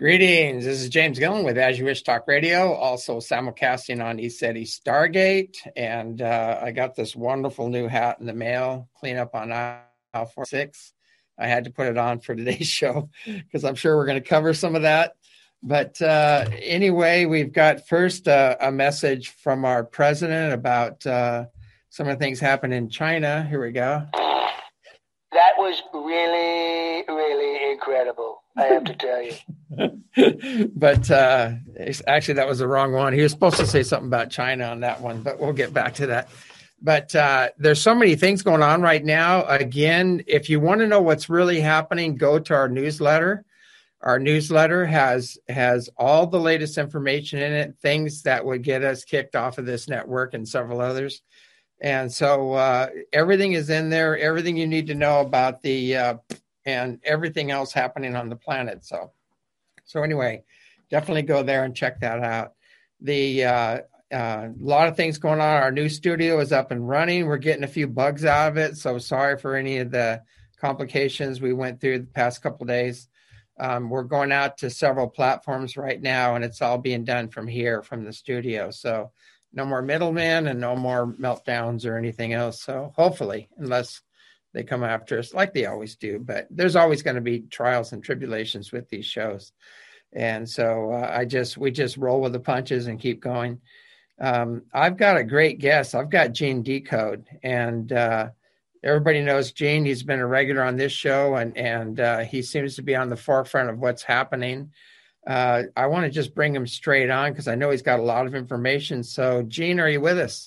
Greetings. This is James Gillen with As You Wish Talk Radio, also simulcasting on ECETI Stargate. And I got this wonderful new hat in the mail, clean up on aisle 46. I had to put it on for today's show because I'm sure we're going to cover some of that. But anyway, we've got first a message from our president about some of the things happening in China. Here we go. That was really, really incredible, I have to tell you. But actually, that was the wrong one. He was supposed to say something about China on that one, but we'll get back to that. But there's so many things going on right now. Again, if you want to know what's really happening, go to our newsletter. Our newsletter has all the latest information in it, things that would get us kicked off of this network and several others. And so everything is in there, everything you need to know about the and everything else happening on the planet. So anyway, definitely go there and check that out. A lot of things going on. Our new studio is up and running. We're getting a few bugs out of it. So sorry for any of the complications we went through the past couple of days. We're going out to several platforms right now, and it's all being done from here, from the studio. So no more middlemen and no more meltdowns or anything else. So hopefully, unless they come after us like they always do, but there's always going to be trials and tribulations with these shows. And so we just roll with the punches and keep going. I've got a great guest. I've got Gene Decode, and everybody knows Gene. He's been a regular on this show, and he seems to be on the forefront of what's happening. I want to just bring him straight on because I know he's got a lot of information. So, Gene, are you with us?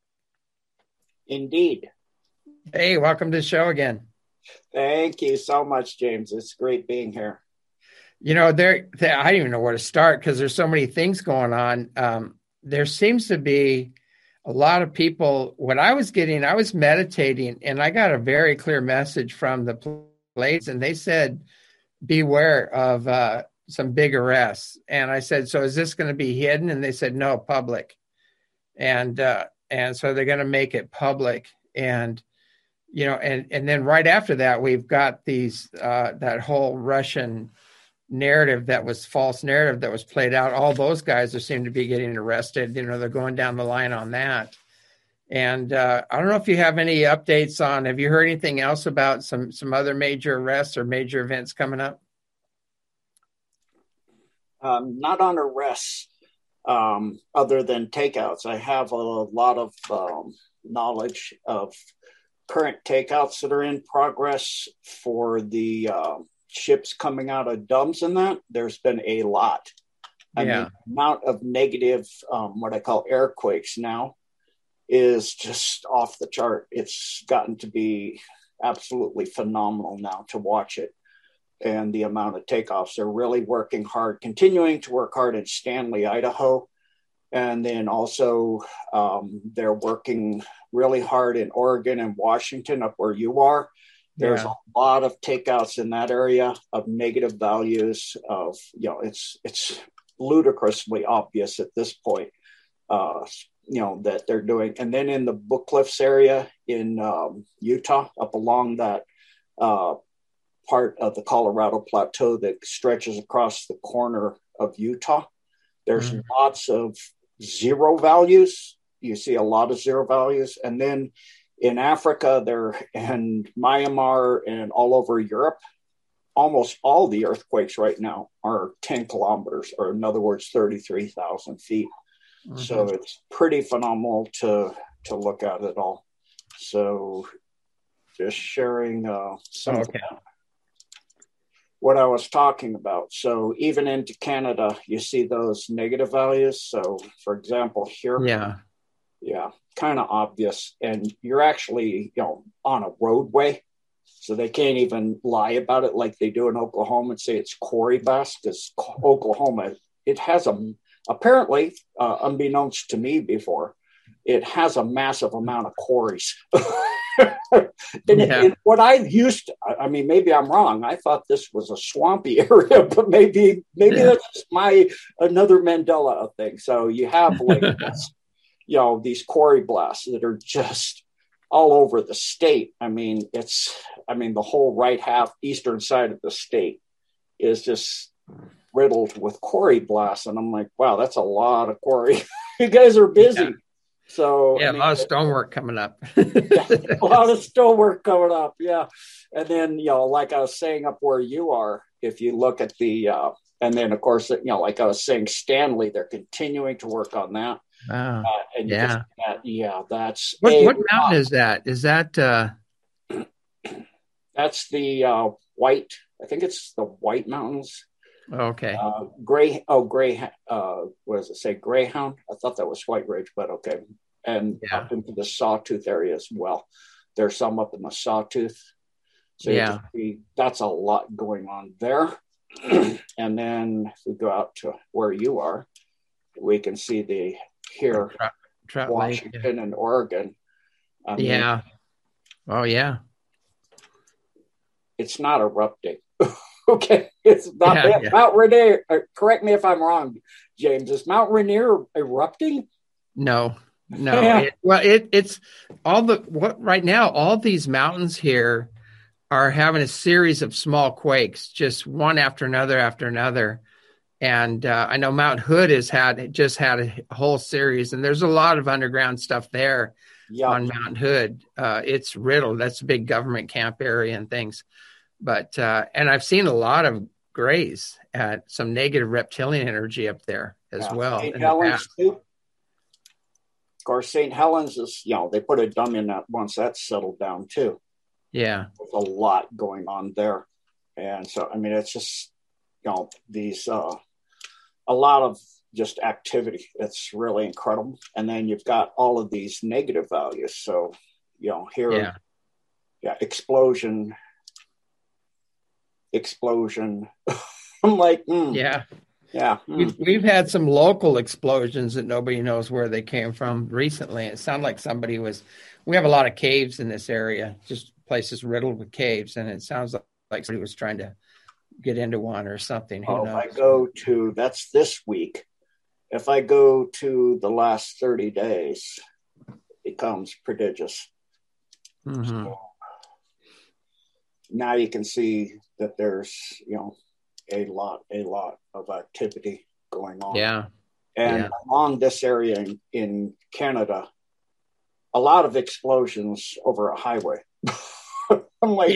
Indeed. Hey, welcome to the show again. Thank you so much, James. It's great being here. You know, I don't even know where to start because there's so many things going on. There seems to be a lot of people. What I was meditating, and I got a very clear message from the police, and they said, beware of some big arrests. And I said, so is this going to be hidden? And they said, no, public. And so they're going to make it public. And, you know, and then right after that, we've got that whole Russian narrative that was false narrative that was played out. All those guys seem to be getting arrested. You know, they're going down the line on that. And I don't know if you have any updates on, have you heard anything else about some other major arrests or major events coming up? Not on arrests, other than takeouts. I have a lot of knowledge of current takeouts that are in progress for the ships coming out of dumps and that. There's been a lot. I mean, the amount of negative, what I call airquakes now is just off the chart. It's gotten to be absolutely phenomenal now to watch it. And the amount of takeoffs. They're really working hard, continuing to work hard in Stanley, Idaho. And then also they're working really hard in Oregon and Washington, up where you are. There's a lot of takeouts in that area of negative values of, you know, it's ludicrously obvious at this point, you know, that they're doing. And then in the Book Cliffs area in Utah, up along that part of the Colorado Plateau that stretches across the corner of Utah, there's lots of zero values. You see a lot of zero values. And then in Africa, and Myanmar and all over Europe, almost all the earthquakes right now are 10 kilometers, or in other words, 33,000 feet. So it's pretty phenomenal to look at it all. So just sharing some of what I was talking about. So even into Canada, you see those negative values. So for example, here, kind of obvious. And you're actually, you know, on a roadway. So they can't even lie about it like they do in Oklahoma and say it's quarry blast, because Oklahoma, it has apparently, unbeknownst to me before, it has a massive amount of quarries. And what I used to, I mean, maybe I'm wrong. I thought this was a swampy area, but maybe that's another Mandela thing. So you have like, you know, these quarry blasts that are just all over the state. I mean, the whole right half, eastern side of the state is just riddled with quarry blasts. And I'm like, wow, that's a lot of quarry. You guys are busy. Yeah. So yeah, a lot of stonework coming up. a lot of stonework coming up. Yeah. And then, like I was saying up where you are, if you look at the, and then of course, like I was saying, Stanley, they're continuing to work on that. Wow. And you can see that, that's what mountain is that? Is that that's the White, I think it's the White Mountains. Okay. What does it say? Greyhound? I thought that was White Ridge, but okay. And up into the Sawtooth area as well. There's some up in the Sawtooth. So you can see that's a lot going on there. And then if we go out to where you are, we can see Trout Washington Lake, and Oregon. Oh, yeah. It's not erupting. Okay, it's not Mount Rainier. Correct me if I'm wrong, James. Is Mount Rainier erupting? No. It's all right now. All these mountains here are having a series of small quakes, just one after another. And I know Mount Hood just had a whole series, and there's a lot of underground stuff there on Mount Hood. It's riddled. That's a big government camp area and things. But and I've seen a lot of grays at some negative reptilian energy up there as well. St. Helens too. Of course, St. Helens is, they put a dam in that once that's settled down too. Yeah. There's a lot going on there. And so, I mean, it's just, these, a lot of just activity. It's really incredible. And then you've got all of these negative values. So, here, explosion. I'm like, yeah. We've had some local explosions that nobody knows where they came from recently. It sounded like we have a lot of caves in this area, just places riddled with caves. And it sounds like somebody was trying to get into one or something. Who knows? That's this week. If I go to the last 30 days, it becomes prodigious. Mm-hmm. So now you can see that there's, a lot of activity going on. Yeah. And along this area in Canada, a lot of explosions over a highway. I'm like,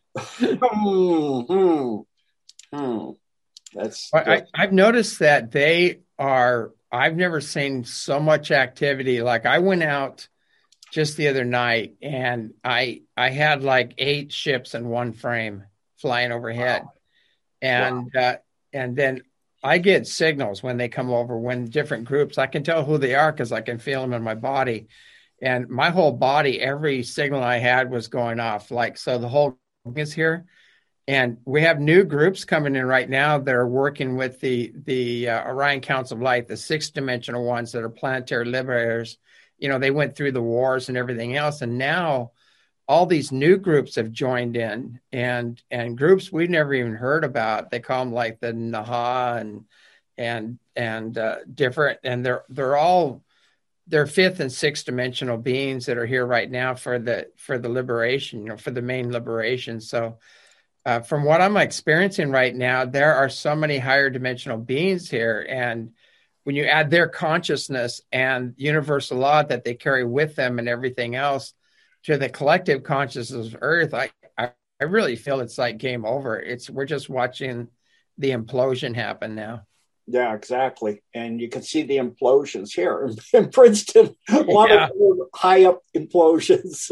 I've noticed that I've never seen so much activity. Like I went out just the other night and I had like 8 ships in one frame flying overhead. Wow. And then I get signals when they come over, when different groups, I can tell who they are because I can feel them in my body. And my whole body, every signal I had was going off. Like, so the whole is here. And we have new groups coming in right now that are working with the Orion Council of Light, the 6th-dimensional ones that are planetary liberators. They went through the wars and everything else. And now all these new groups have joined in and groups we've never even heard about. They call them like the Naha and different. And they're 5th and 6th dimensional beings that are here right now for the liberation, for the main liberation. So from what I'm experiencing right now, there are so many higher dimensional beings here. And when you add their consciousness and universal law that they carry with them and everything else to the collective consciousness of Earth, I really feel it's like game over. We're just watching the implosion happen now. Yeah, exactly. And you can see the implosions here in Princeton. A lot of high up implosions.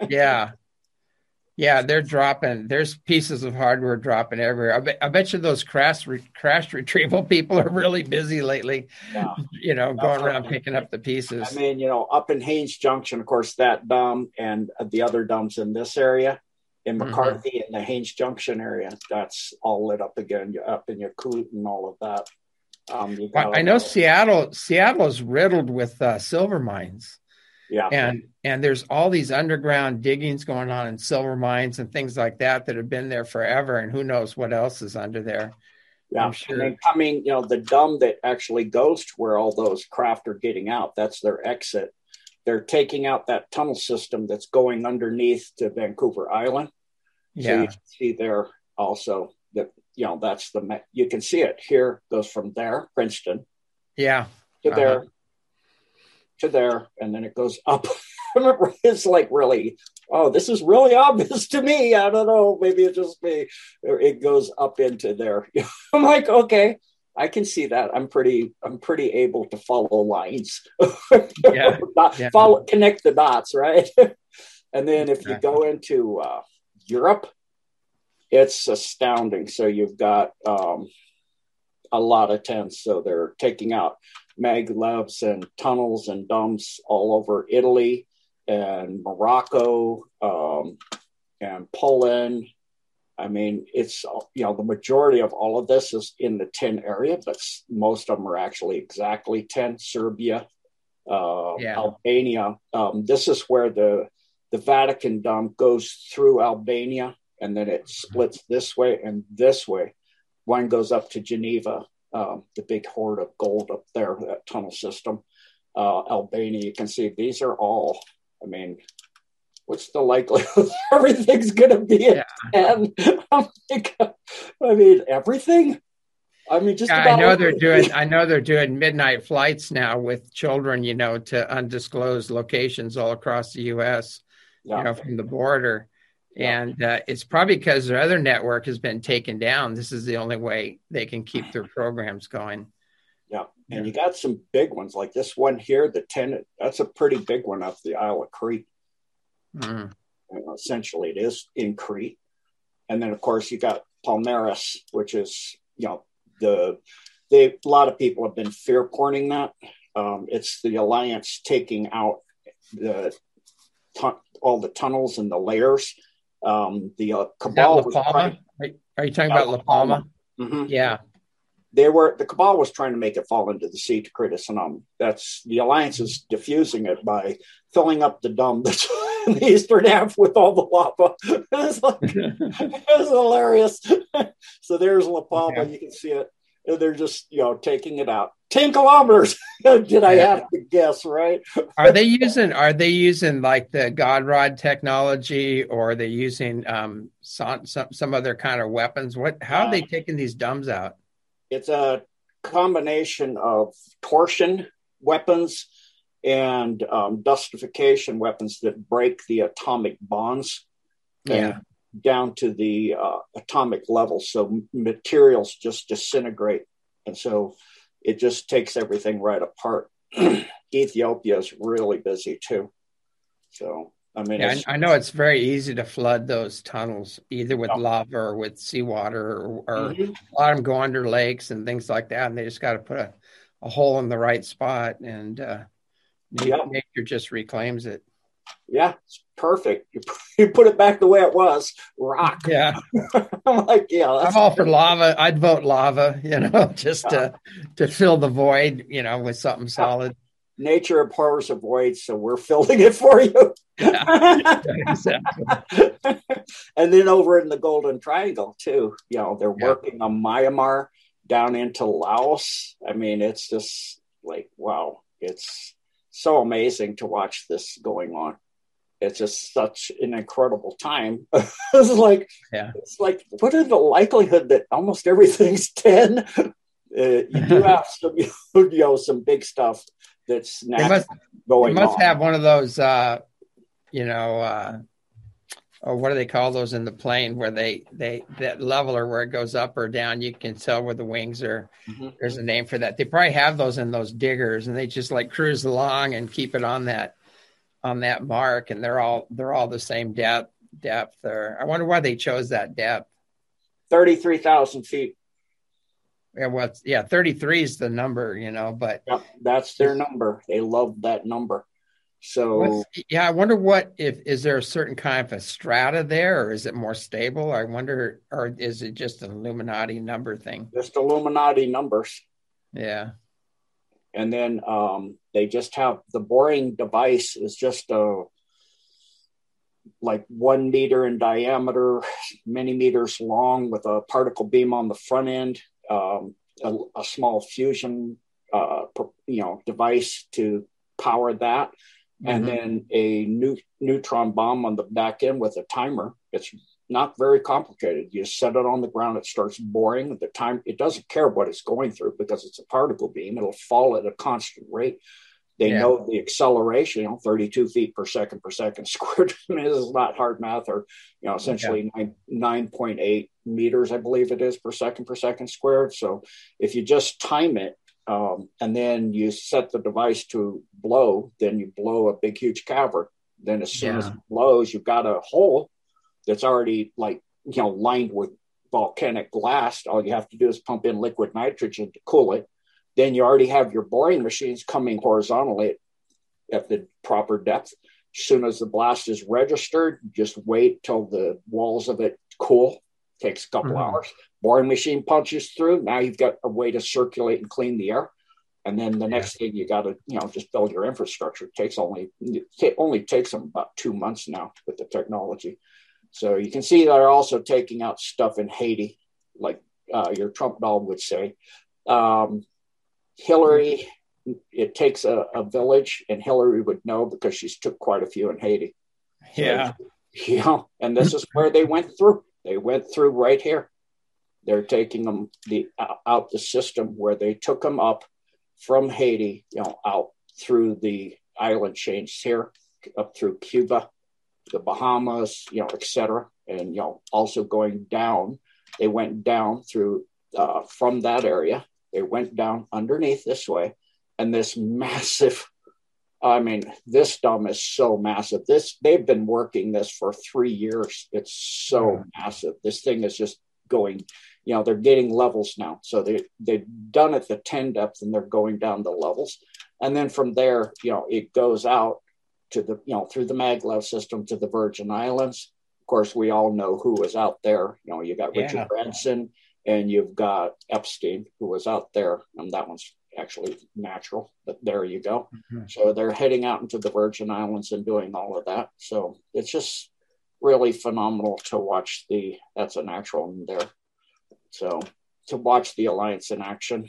Yeah, they're dropping. There's pieces of hardware dropping everywhere. I bet you those crash retrieval people are really busy lately. Yeah. Going around picking up the pieces. I mean, up in Haines Junction, of course, that dump and the other dumps in this area, in McCarthy and the Haines Junction area, that's all lit up again. You're up in Yakut and all of that. I know Seattle is riddled with silver mines. Yeah. And there's all these underground diggings going on in silver mines and things like that have been there forever. And who knows what else is under there. Yeah. I'm sure. And then the dump that actually goes to where all those craft are getting out, that's their exit. They're taking out that tunnel system that's going underneath to Vancouver Island. So you can see there also that's you can see it here, goes from there, Princeton, Yeah. to there, to there, and then it goes up. I remember it's like really, this is really obvious to me. I don't know, maybe it's just me. It goes up into there. I'm like, okay, I can see that. I'm pretty able to follow lines. Yeah. Connect the dots, right? And then if you go into Europe, it's astounding. So you've got a lot of tents. So they're taking out maglevs and tunnels and dumps all over Italy and Morocco and Poland. I mean, it's, the majority of all of this is in the 10 area, but most of them are actually exactly 10. Serbia, Albania. This is where the Vatican dump goes through Albania, and then it splits this way and this way. One goes up to Geneva, the big hoard of gold up there, that tunnel system. Albania, you can see these are all, I mean, what's the likelihood everything's going to be at 10? I mean, everything? I mean, just about I know everything. I know they're doing midnight flights now with children, to undisclosed locations all across the U.S., from the border. Yeah. And it's probably because their other network has been taken down. This is the only way they can keep their programs going. Yeah. And you got some big ones like this one here, the 10, that's a pretty big one up the Isle of Crete. Essentially it is in Crete. And then of course you got Palmaris, which is, a lot of people have been fear porning that. It's the Alliance taking out all the tunnels and the layers. The Cabal was are you talking about La Palma? Mm-hmm. Yeah. The Cabal was trying to make it fall into the sea to create a tsunami. That's the Alliance is diffusing it by filling up the dome that's in the eastern half with all the lava. It's hilarious. So there's La Palma. You can see it. And they're just, taking it out. 10 kilometers. Did I have to guess, right? Are they using like the God Rod technology, or are they using some other kind of weapons? How are they taking these dumbs out? It's a combination of torsion weapons and dustification weapons that break the atomic bonds down to the atomic level. So materials just disintegrate. And so it just takes everything right apart. Ethiopia is really busy too. So, I mean, I know it's very easy to flood those tunnels, either with lava or with seawater, or a lot of them go under lakes and things like that. And they just got to put a hole in the right spot, and nature just reclaims it. Yeah, it's perfect. You put it back the way it was, rock. Yeah. I'm like, I'm all for lava. I'd vote lava, just to fill the void, with something solid. Nature abhors a void, so we're filling it for you. Yeah, exactly. And then over in the Golden Triangle too, they're working on Myanmar down into Laos. I mean, it's just like, wow, it's so amazing to watch this going on. It's just such an incredible time. It's like, what are the likelihood that almost everything's 10? You do have some big stuff that's going on. They must have one of those, or what do they call those in the plane where that leveler where it goes up or down, you can tell where the wings are. There's a name for that. They probably have those in those diggers, and they just like cruise along and keep it on that mark, and they're all the same depth there. I wonder why they chose that depth. 33,000 feet. Yeah, well, 33 is the number, but that's their number. They love that number. So I wonder is there a certain kind of a strata there, or is it more stable? I wonder, or is it just an Illuminati number thing? Just Illuminati numbers. Yeah. And then they just have the boring device is just like 1 meter in diameter, many meters long, with a particle beam on the front end, a small fusion, device to power that. And then a neutron bomb on the back end with a timer. It's not very complicated. You set it on the ground, it starts boring. At the time, it doesn't care what it's going through because it's a particle beam. It'll fall at a constant rate. They know the acceleration, 32 feet per second squared. I mean, this is not hard math, or essentially 9.8 meters, I believe it is, per second squared. So if you just time it, and then you set the device to blow, then you blow a big, huge cavern. Then as soon as it blows, you've got a hole that's already lined with volcanic glass. All you have to do is pump in liquid nitrogen to cool it. Then you already have your boring machines coming horizontally at the proper depth. As soon as the blast is registered, just wait till the walls of it cool. Takes a couple hours. Boring machine punches through. Now you've got a way to circulate and clean the air. And then the next thing you got to, just build your infrastructure. It only takes them about 2 months now with the technology. So you can see they're also taking out stuff in Haiti, like your Trump doll would say. Hillary, it takes a village, and Hillary would know because she's took quite a few in Haiti. So, and this is where they went through. They went through right here. They're taking them out the system where they took them up from Haiti, out through the island chains here, up through Cuba, the Bahamas, etc. And, also going down, they went down through from that area. They went down underneath this way, and this massive, this dome is so massive. They've been working this for 3 years. It's so massive. This thing is just going, they're getting levels now. So they've done it the 10 depth, and they're going down the levels. And then from there, it goes out to the, through the maglev system to the Virgin Islands. Of course, we all know who was out there. You got Richard Branson, and you've got Epstein, who was out there. And that one's actually natural, but there you go. So they're heading out into the Virgin Islands and doing all of that. So it's just really phenomenal to watch that's a natural in there. So to watch the Alliance in action.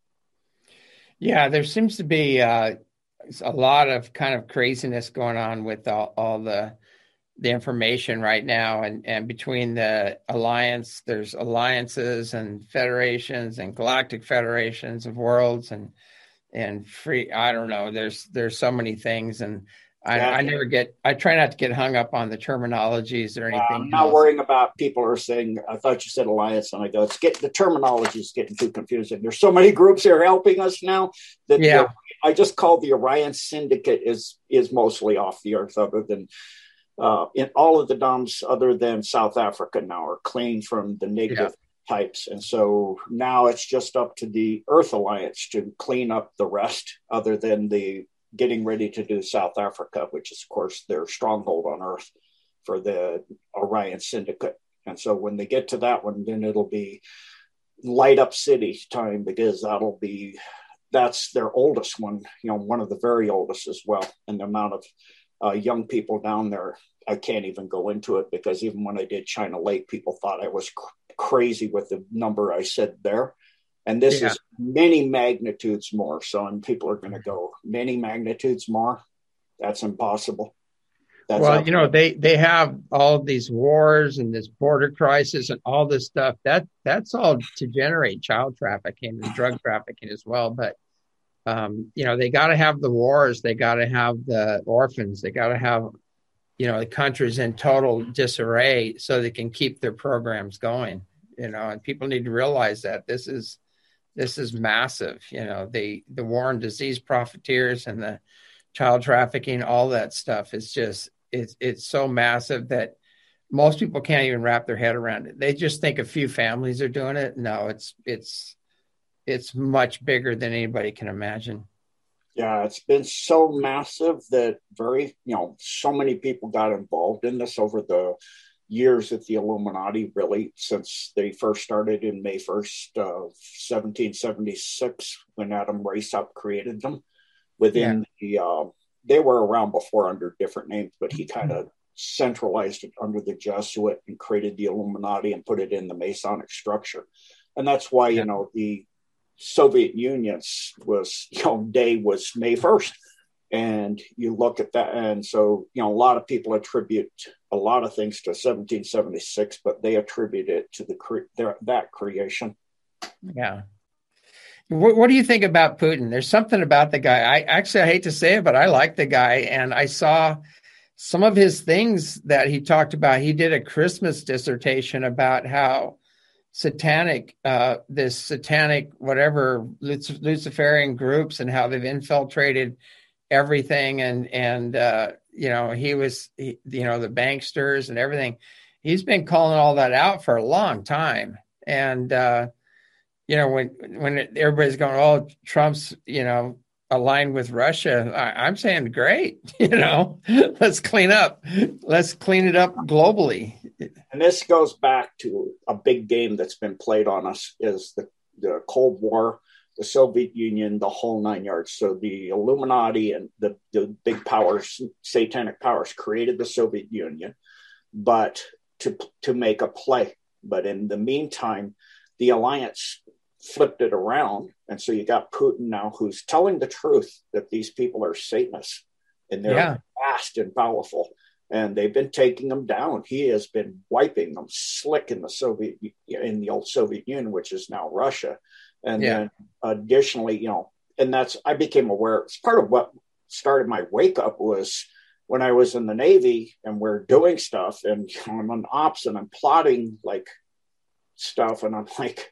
Yeah, there seems to be a lot of kind of craziness going on with all the information right now, and between the alliance, there's alliances and federations and galactic federations of worlds and free. I don't know. There's so many things, and I try not to get hung up on the terminologies or anything. I'm not worrying about people are saying, I thought you said alliance, and I go, the terminology is getting too confusing. There's so many groups here helping us now that I just call the Orion Syndicate is mostly off the earth, other than in all of the DOMs other than South Africa now are clean from the negative types. And so now it's just up to the Earth Alliance to clean up the rest, other than the getting ready to do South Africa, which is, of course, their stronghold on Earth for the Orion Syndicate. And so when they get to that one, then it'll be light up city time, because that's their oldest one, one of the very oldest as well. And the amount of young people down there, I can't even go into it, because even when I did China Lake, people thought I was crazy with the number I said there. And this is many magnitudes more. So, and people are going to go, many magnitudes more? That's impossible. They have all of these wars and this border crisis and all this stuff. That's all to generate child trafficking and drug trafficking as well. But they got to have the wars. They got to have the orphans. They got to have, the countries in total disarray so they can keep their programs going, and people need to realize that this is massive. The war and disease profiteers and the child trafficking, all that stuff is just, it's so massive that most people can't even wrap their head around it. They just think a few families are doing it. No, it's much bigger than anybody can imagine. Yeah, it's been so massive that so many people got involved in this over the years at the Illuminati, really, since they first started in May 1st of 1776, when Adam Weishaupt created them. They were around before under different names, but he kind of centralized it under the Jesuit and created the Illuminati and put it in the Masonic structure. And that's why, the Soviet Union's day was May 1st. And you look at that. And so, a lot of people attribute a lot of things to 1776, but they attribute it to that creation. Yeah. What do you think about Putin? There's something about the guy. I hate to say it, but I like the guy. And I saw some of his things that he talked about. He did a Christmas dissertation about how satanic, this satanic, whatever, Luciferian groups and how they've infiltrated everything. And the banksters and everything. He's been calling all that out for a long time. And, when everybody's going, oh, Trump's, aligned with Russia, I'm saying, great, let's clean up. Let's clean it up globally. And this goes back to a big game that's been played on us is the Cold War, the Soviet Union, the whole nine yards. So the Illuminati and the big powers, satanic powers, created the Soviet Union, but to make a play. But in the meantime, the alliance flipped it around. And so you got Putin now, who's telling the truth that these people are Satanists and they're fast and powerful. And they've been taking them down. He has been wiping them slick in the old Soviet Union, which is now Russia. And then additionally, I became aware, it's part of what started my wake up was when I was in the Navy and we're doing stuff and I'm on ops and I'm plotting like stuff. And I'm like,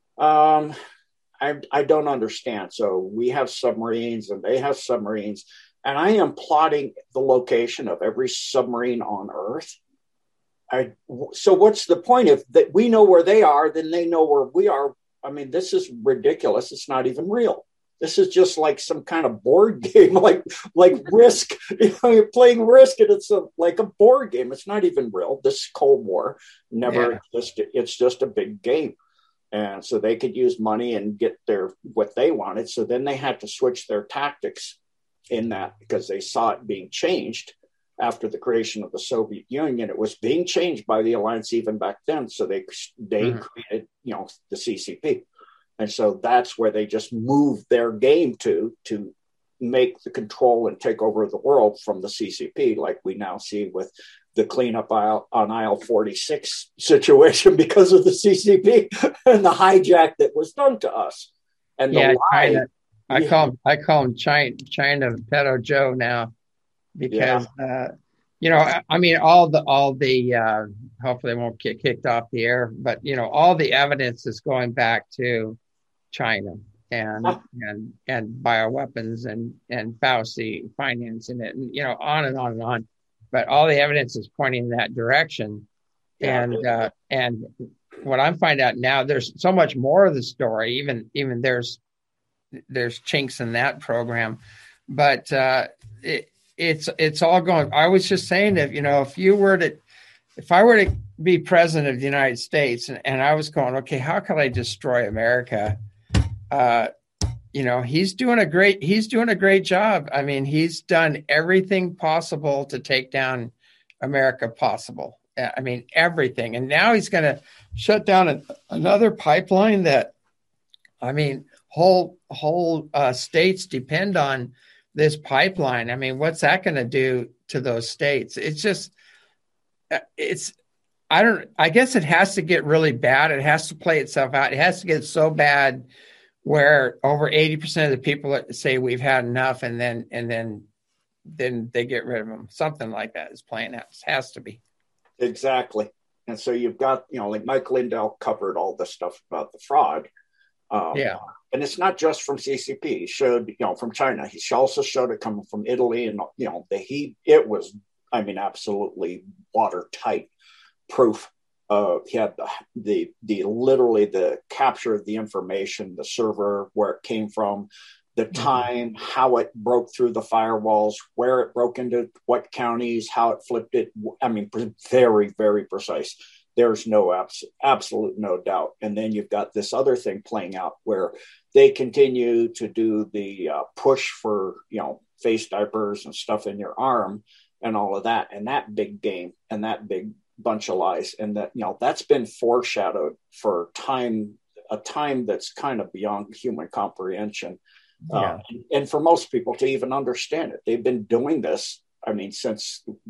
I don't understand. So we have submarines and they have submarines, and I am plotting the location of every submarine on Earth. So what's the point if that we know where they are, then they know where we are? I mean, this is ridiculous. It's not even real. This is just like some kind of board game, like Risk. You're playing Risk, and it's like a board game. It's not even real. This Cold War never existed. It's just a big game. And so they could use money and get what they wanted. So then they had to switch their tactics in that because they saw it being changed after the creation of the Soviet Union. It was being changed by the alliance even back then. So they created, the CCP. And so that's where they just moved their game to make the control and take over the world from the CCP, like we now see with the cleanup on aisle 46 situation because of the CCP and the hijack that was done to us. And the lie, China. I call him China Pedo Joe now because all the hopefully they won't get kicked off the air, but all the evidence is going back to China and bioweapons and Fauci financing it, and on and on and on. But all the evidence is pointing in that direction. And what I'm finding out now, there's so much more of the story. Even there's chinks in that program, but it's all going. I was just saying that if I were to be president of the United States and I was going, okay, how can I destroy America? He's doing a great job. I mean, he's done everything possible to take down America possible. I mean, everything. And now he's going to shut down another pipeline that, whole states depend on this pipeline. I mean, what's that going to do to those states? I guess it has to get really bad. It has to play itself out. It has to get so bad where over 80% of the people say we've had enough, and then they get rid of them. Something like that is playing out. It has to be. Exactly. And so you've got, like Mike Lindell covered all this stuff about the fraud. And it's not just from CCP. He showed, from China. He also showed it coming from Italy, and it was, absolutely watertight proof. He had the literally the capture of the information, the server, where it came from, the time, how it broke through the firewalls, where it broke into what counties, how it flipped it. Very, very precise. There's absolute no doubt. And then you've got this other thing playing out where they continue to do the push for, face diapers and stuff in your arm and all of that, and that big game and that big bunch of lies, and that that's been foreshadowed for a time that's kind of beyond human comprehension, and for most people to even understand it. They've been doing this since the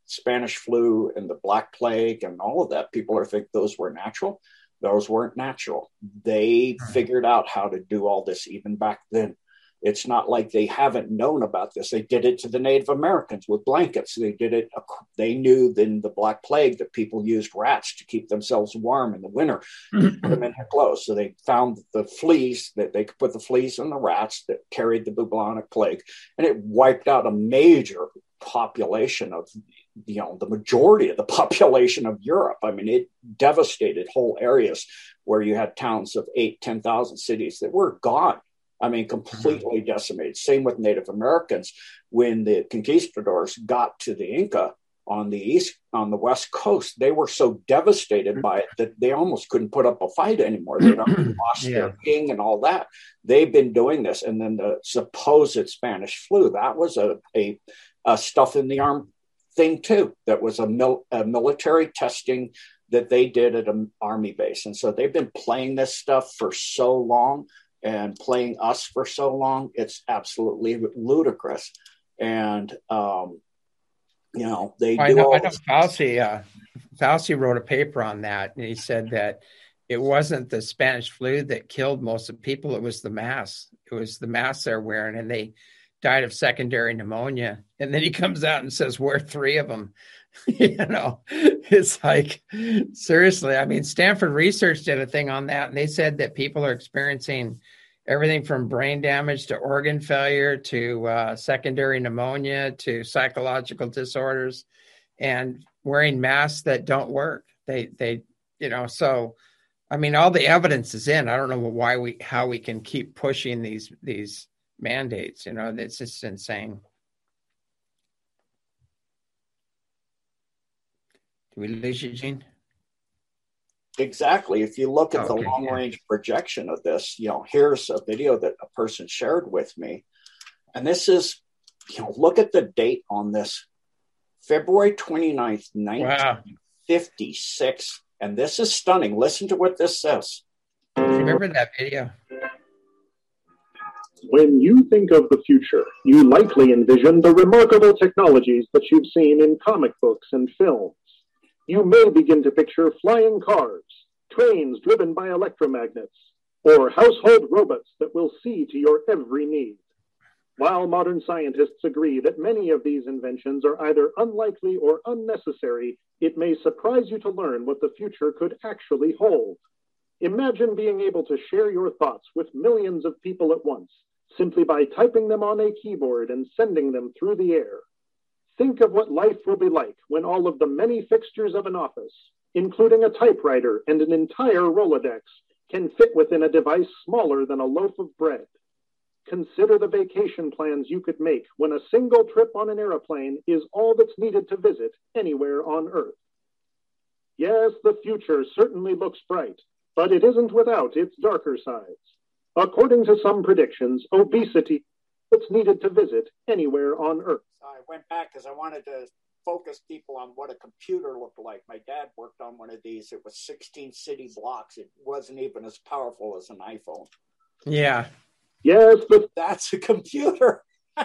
Spanish flu and the Black Plague and all of that, people are think those were natural. Those weren't natural. They figured out how to do all this even back then. It's not like they haven't known about this. They did it to the Native Americans with blankets. They did it. They knew in the Black Plague that people used rats to keep themselves warm in the winter, put them in their clothes. So they found the fleas, that they could put the fleas on the rats that carried the bubonic plague, and it wiped out a major population of, the majority of the population of Europe. I mean, it devastated whole areas where you had towns of 10,000 cities that were gone. I mean, completely decimated. Same with Native Americans. When the conquistadors got to the Inca on the west coast, they were so devastated by it that they almost couldn't put up a fight anymore. They'd already lost their king and all that. They've been doing this. And then the supposed Spanish flu, that was a stuff in the arm thing too. That was a military testing that they did at an army base. And so they've been playing this stuff for so long, and playing us for so long, it's absolutely ludicrous. And, I know Fauci wrote a paper on that, and he said that it wasn't the Spanish flu that killed most of the people. It was the mask. It was the mask they're wearing, and they died of secondary pneumonia. And then he comes out and says, we're 3 of them. It's like, seriously. I mean, Stanford Research did a thing on that, and they said that people are experiencing everything from brain damage to organ failure to secondary pneumonia to psychological disorders, and wearing masks that don't work. So, I mean, all the evidence is in. I don't know how we can keep pushing these mandates. It's just insane. Do we lose you, Gene? Exactly. If you look at the long-range projection of this, here's a video that a person shared with me. And this is, look at the date on this. February 29th, 1956. Wow. And this is stunning. Listen to what this says. Remember that video? When you think of the future, you likely envision the remarkable technologies that you've seen in comic books and films. You may begin to picture flying cars, trains driven by electromagnets, or household robots that will see to your every need. While modern scientists agree that many of these inventions are either unlikely or unnecessary, it may surprise you to learn what the future could actually hold. Imagine being able to share your thoughts with millions of people at once, simply by typing them on a keyboard and sending them through the air. Think of what life will be like when all of the many fixtures of an office, including a typewriter and an entire Rolodex, can fit within a device smaller than a loaf of bread. Consider the vacation plans you could make when a single trip on an airplane is all that's needed to visit anywhere on Earth. Yes, the future certainly looks bright, but it isn't without its darker sides. According to some predictions, obesity is needed to visit anywhere on Earth. I went back because I wanted to focus people on what a computer looked like. My dad worked on one of these. It was 16 city blocks. It wasn't even as powerful as an iPhone. Yeah. Yes, but that's a computer.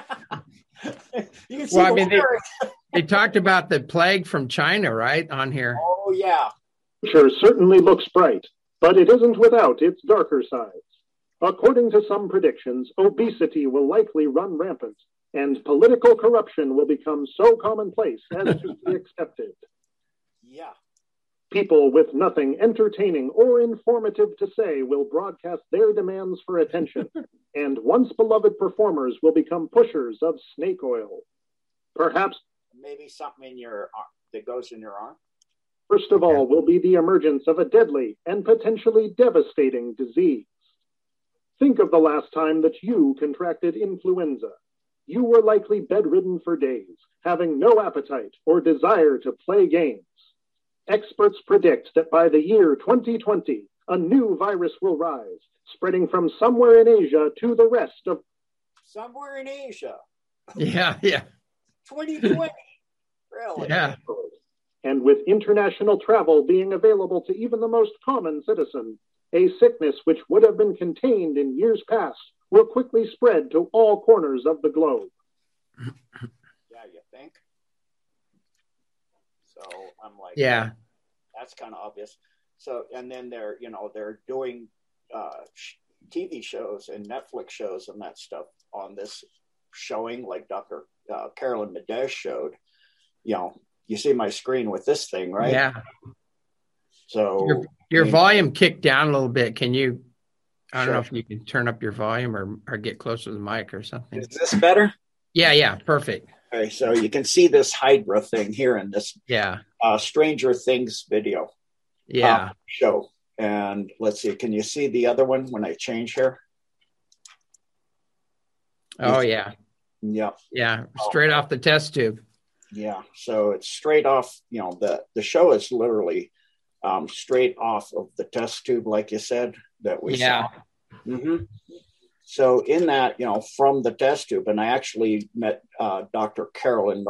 You can see they talked about the plague from China, right, on here. Oh, yeah. Sure, certainly looks bright, but it isn't without its darker sides. According to some predictions, obesity will likely run rampant, and political corruption will become so commonplace as to be accepted. Yeah. People with nothing entertaining or informative to say will broadcast their demands for attention, and once beloved performers will become pushers of snake oil. Perhaps maybe something in your arm that goes in your arm. First of all will be the emergence of a deadly and potentially devastating disease. Think of the last time that you contracted influenza. You were likely bedridden for days, having no appetite or desire to play games. Experts predict that by the year 2020, a new virus will rise, spreading from somewhere in Asia to the rest of... Somewhere in Asia. Yeah. 2020. Really? Yeah. And with international travel being available to even the most common citizen, a sickness which would have been contained in years past will quickly spread to all corners of the globe. Yeah, you think? So I'm like, Yeah. that's kind of obvious. So, and then they're doing TV shows and Netflix shows and that stuff on this showing, like Dr. Carolyn Madej showed. You see my screen with this thing, right? Yeah. So your volume kicked down a little bit. Can you? I don't know Sure. if you can turn up your volume or get closer to the mic or something. Is this better? Yeah, perfect. Okay, so you can see this Hydra thing here in this Stranger Things video show. And let's see, can you see the other one when I change here? Oh, yeah. Yep. Yeah, straight off the test tube. Yeah, so it's straight off, the show is literally straight off of the test tube, like you said, that we saw. Mm-hmm. So in that, from the test tube, and I actually met Dr. Carolyn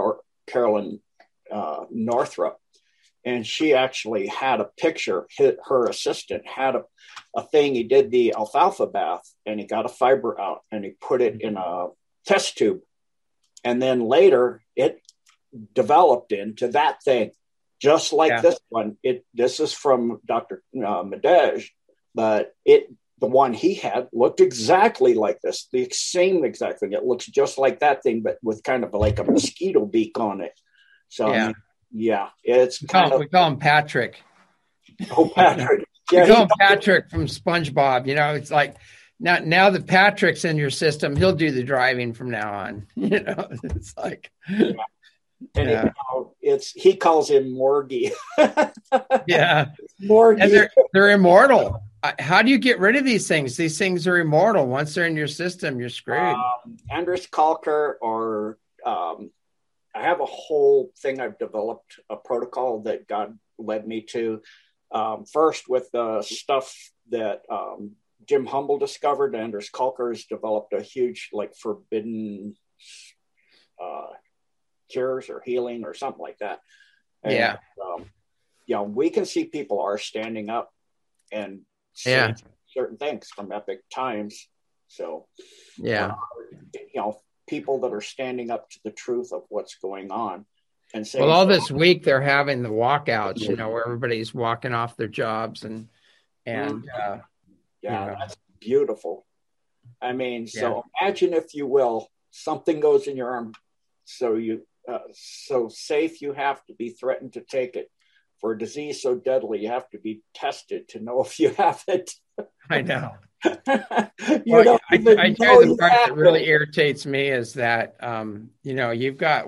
Northrup, and she actually had a picture. Her assistant had a thing. He did the alfalfa bath, and he got a fiber out, and he put it in a test tube. And then later, it developed into that thing, just like this one. This is from Dr. Madej, but the one he had looked exactly like this, the same exact thing. It looks just like that thing, but with kind of like a mosquito beak on it. So it's we call him Patrick. Oh, Patrick! Yeah, we call him Patrick from SpongeBob. It's like now that Patrick's in your system, he'll do the driving from now on. It's like. And he calls him Morgie. Morgie. And they're immortal. How do you get rid of these things? These things are immortal. Once they're in your system, you're screwed. Anders Kalker, or I have a whole thing I've developed, a protocol that God led me to. First with the stuff that Jim Humble discovered, Anders Kalker has developed a huge, forbidden cures or healing or something like that. And, we can see people are standing up and saying certain things from epic times. So, people that are standing up to the truth of what's going on and saying. Well, all this week they're having the walkouts, where everybody's walking off their jobs and that's beautiful. I mean, so imagine, if you will, something goes in your arm, so safe you have to be threatened to take it. For a disease so deadly, you have to be tested to know if you have it. I know. I tell you, the part that really irritates me is that, you've got a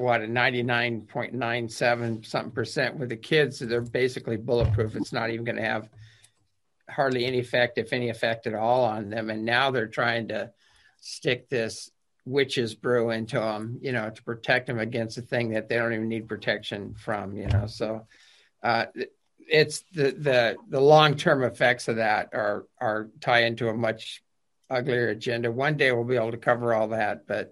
99.97 something percent with the kids. They're basically bulletproof. It's not even going to have hardly any effect, if any effect at all, on them. And now they're trying to stick this witch's brew into them, to protect them against a thing that they don't even need protection from, So it's the long-term effects of that are tie into a much uglier agenda. One day we'll be able to cover all that, but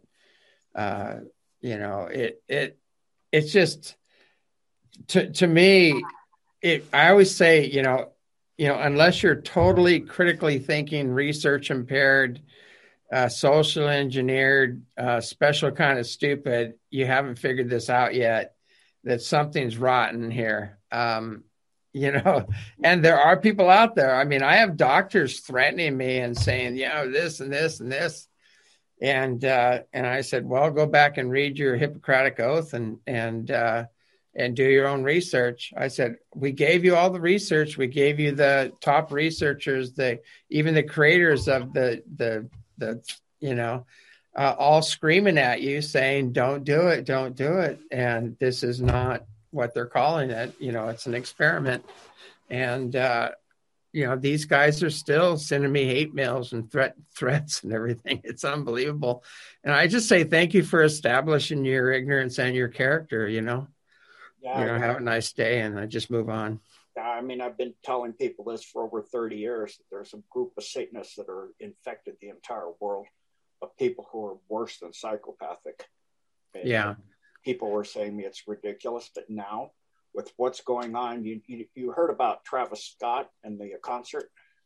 it's just to me. I always say, unless you're totally critically thinking, research impaired, social engineered, special kind of stupid, you haven't figured this out yet, that something's rotten here. And there are people out there. I mean, I have doctors threatening me and saying, this and this and this. And I said, well, go back and read your Hippocratic Oath and do your own research. I said, we gave you all the research. We gave you the top researchers, even the creators of the all screaming at you saying, don't do it. And this is not what they're calling it. It's an experiment. And, these guys are still sending me hate mails and threats and everything. It's unbelievable. And I just say, thank you for establishing your ignorance and your character, have a nice day. And I just move on. I mean, I've been telling people this for over 30 years. There's a group of Satanists that are infected the entire world, of people who are worse than psychopathic. And people were saying to me it's ridiculous, but now with what's going on, you heard about Travis Scott and the concert?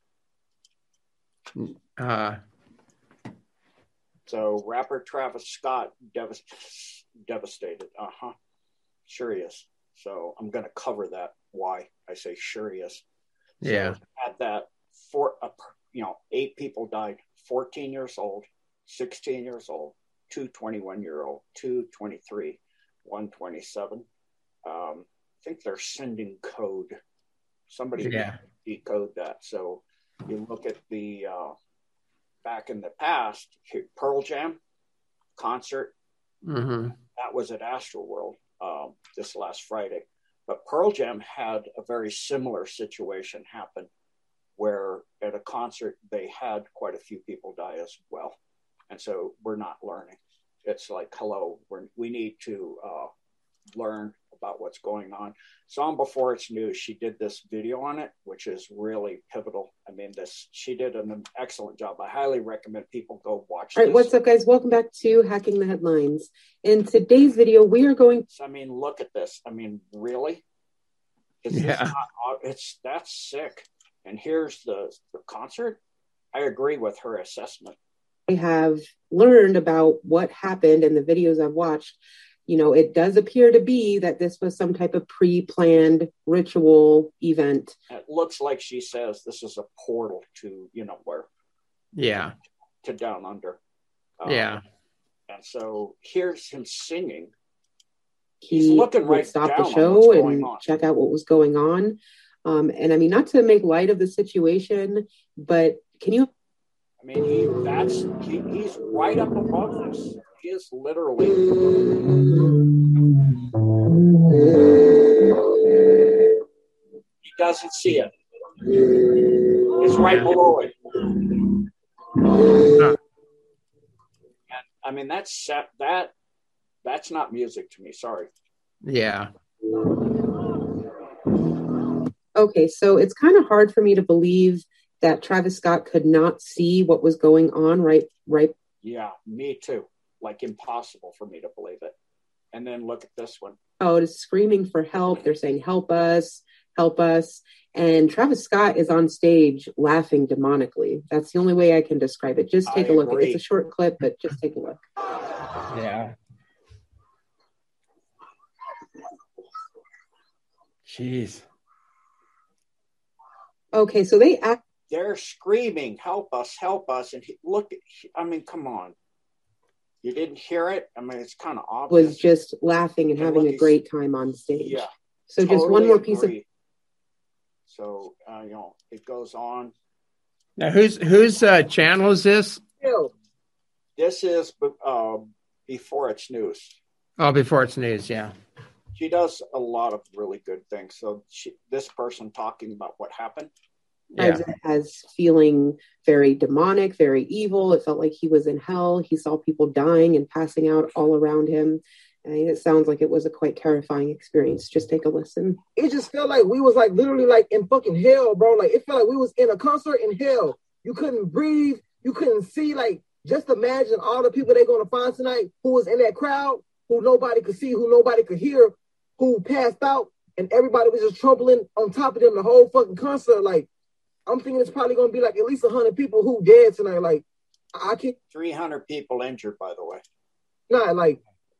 So rapper Travis Scott devastated. Sure he is. So I'm going to cover that. Why I say sure he is. So Yeah. at that, 8 people died, 14 years old, 16 years old, 2 21-year-old, 2 23, 1 27. I think they're sending code. Somebody decode that. So you look at the back in the past, Pearl Jam concert. Mm-hmm. That was at Astroworld this last Friday. But Pearl Jam had a very similar situation happen where at a concert they had quite a few people die as well. And so we're not learning. It's like, hello, we need to learn about what's going on. Song Before It's News, she did this video on it, which is really pivotal. I mean, she did an excellent job. I highly recommend people go watch this. All right, what's up, guys? Welcome back to Hacking the Headlines. In today's video, we are going... I mean, look at this. I mean, really? That's sick. And here's the concert. I agree with her assessment. I have learned about what happened in the videos I've watched. You know, it does appear to be that this was some type of pre-planned ritual event. It looks like she says this is a portal to, where? Yeah. To down under. Yeah. And so here's him singing. He's looking right down the show and check out what was going on. And I mean, not to make light of the situation, but can you? I mean, he's right up above this. He is literally. He doesn't see it. It's right below it. And I mean, that's not music to me. Sorry. Yeah. Okay, so it's kind of hard for me to believe that Travis Scott could not see what was going on, right? Yeah, me too. Like impossible for me to believe it. And then look at this one. Oh, it's screaming for help. They're saying, help us, help us. And Travis Scott is on stage laughing demonically. That's the only way I can describe it. Just take a look. It's a short clip, but just take a look. Yeah. Jeez. Okay, so they're screaming, help us, and I mean, come on. You didn't hear it? I mean, it's kind of obvious. Was just laughing and having a great time on stage. Yeah. So totally just one more piece of... So, it goes on. Now, whose channel is this? This is Before It's News. Oh, Before It's News, yeah. She does a lot of really good things. So this person talking about what happened. As feeling very demonic, very evil. It felt like he was in hell. He saw people dying and passing out all around him. And it sounds like it was a quite terrifying experience. Just take a listen. It just felt like we was like literally like in fucking hell, bro. Like it felt like we was in a concert in hell. You couldn't breathe. You couldn't see. Like just imagine all the people they're going to find tonight who was in that crowd, who nobody could see, who nobody could hear, who passed out, and everybody was just trampling on top of them the whole fucking concert. Like, I'm thinking it's probably going to be like at least 100 people who dead tonight. Like, I can't. 300 people injured, by the way. Nah, like,